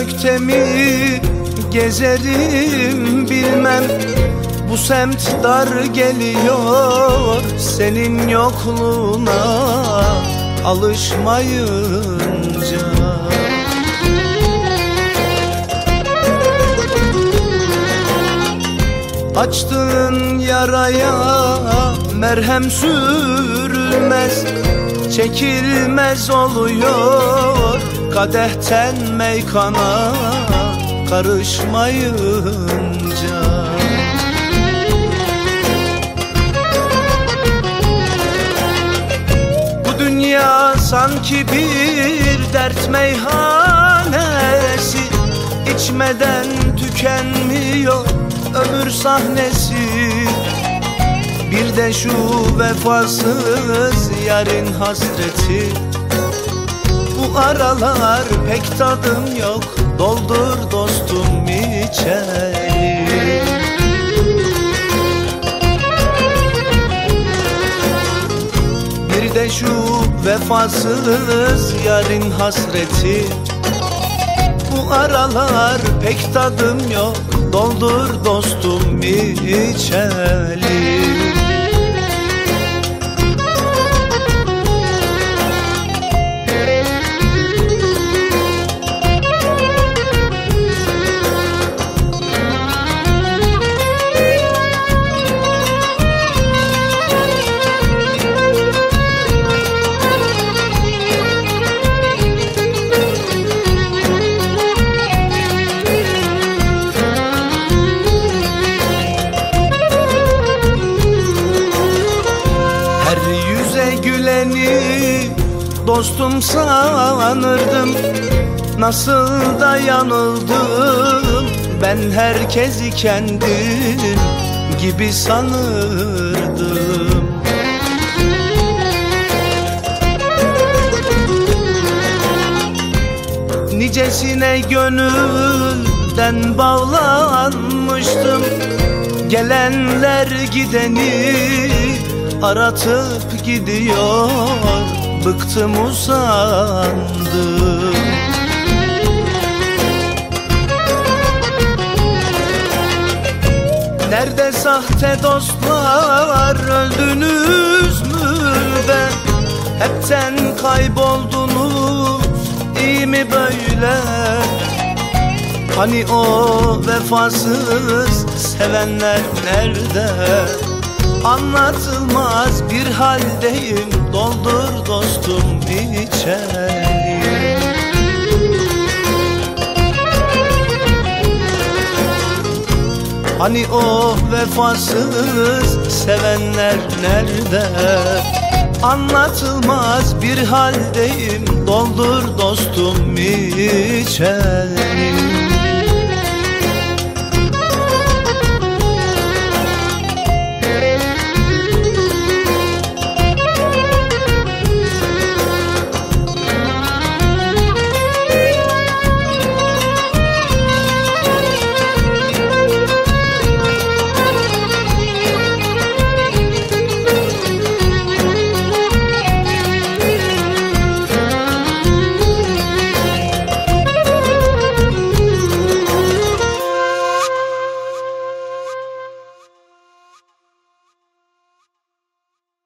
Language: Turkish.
gökte mi gezerim bilmem. Bu semt dar geliyor senin yokluğuna alışmayınca. Açtığın yaraya merhem sürülmez, çekilmez oluyor kadehten meykana karışmayınca. Bu dünya sanki bir dert meyhanesi, içmeden tükenmiyor ömür sahnesi. Bir de şu vefasız yarın hasreti, bu aralar pek tadım yok, doldur dostum içeri. Bir de şu vefasız yarın hasreti, bu aralar pek tadım yok, doldur dostum içeli. Güleni dostum sanırdım, nasıl da yanıldım. Ben herkesi kendim gibi sanırdım. Nicesine gönülden bağlanmıştım, gelenler gideni aratıp gidiyor, bıktım usandım. Nerede sahte dostlar, öldünüz mü be? Hepten kayboldunuz, iyi mi böyle? Hani o vefasız sevenler nerede? Anlatılmaz bir haldeyim, doldur dostum içeri. Hani o vefasız sevenler nerede? Anlatılmaz bir haldeyim, doldur dostum içeri.